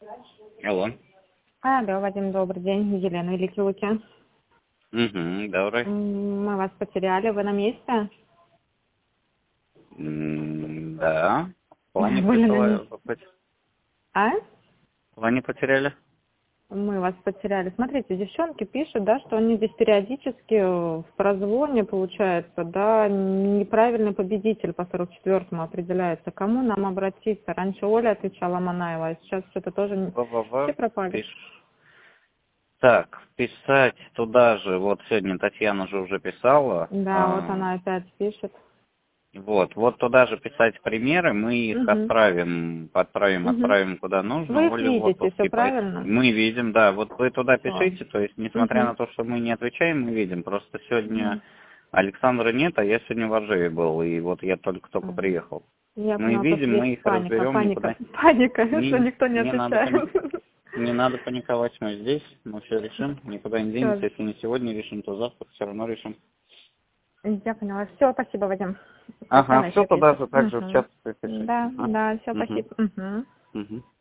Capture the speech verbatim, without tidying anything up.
Алло. Алло, Вадим, добрый день. Елена, Великие Луки. Угу, добрый. М, Мы вас потеряли, вы на месте? М, Да. В плане Были на присылаю. месте. В А? плане потеряли? Мы вас потеряли. Смотрите, девчонки пишут, да, что они здесь периодически в прозвоне, получается, да, неправильный победитель по сорок четвёртому определяется. Кому нам обратиться? Раньше Оля отвечала Манаева, а сейчас что-то тоже не... все В-в-в. пропали. Пиш. Так, писать туда же. Вот сегодня Татьяна же уже писала. Да, вот а, она опять пишет. Вот, вот туда же писать примеры, мы их Угу. отправим, отправим, Угу. отправим куда нужно. Вы их Оле в видите, все отпуске, поэтому правильно? мы видим, да, вот вы туда Все. пишите, то есть, несмотря Угу. на то, что мы не отвечаем, мы видим. Просто сегодня Угу. Александра нет, а я сегодня в Оржеве был, и вот я только-только приехал. Я Мы поняла, просто видим, мы есть их паника, разберем, паника, никуда паника, что не, никто не не надо отвечает. паник, не надо паниковать, мы здесь, мы все решим, никуда не Все, денется, если не сегодня решим, то завтра все равно решим. я поняла. Все, спасибо, Вадим. Ага, Татьяна все еще туда пишет. же также в Угу. чат пишите. Да, А? да, все, Угу. спасибо. Угу. Угу.